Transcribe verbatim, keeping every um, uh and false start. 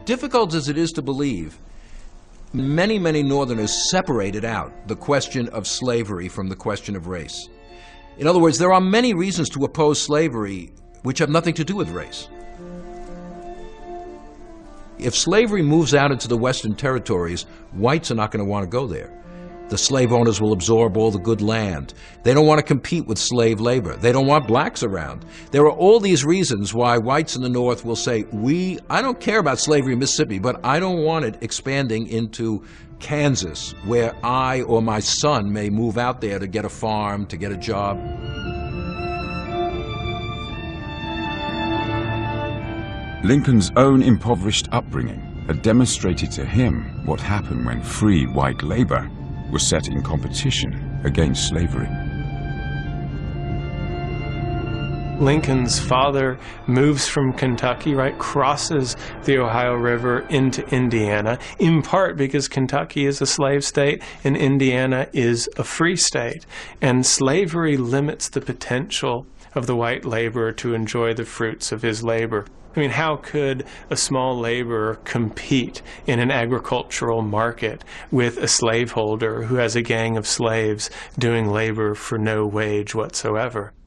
difficult as it is to believe, many, many Northerners separated out the question of slavery from the question of race. In other words, there are many reasons to oppose slavery which have nothing to do with race. If slavery moves out into the Western territories, whites are not going to want to go there. The slave owners will absorb all the good land. They don't want to compete with slave labor. They don't want blacks around. There are all these reasons why whites in the North will say, we, I don't care about slavery in Mississippi, but I don't want it expanding into Kansas, where I or my son may move out there to get a farm, to get a job. Lincoln's own impoverished upbringing had demonstrated to him what happened when free white labor was set in competition against slavery. Lincoln's father moves from Kentucky, right, crosses the Ohio River into Indiana, in part because Kentucky is a slave state and Indiana is a free state. And slavery limits the potential of the white laborer to enjoy the fruits of his labor. I mean, how could a small laborer compete in an agricultural market with a slaveholder who has a gang of slaves doing labor for no wage whatsoever?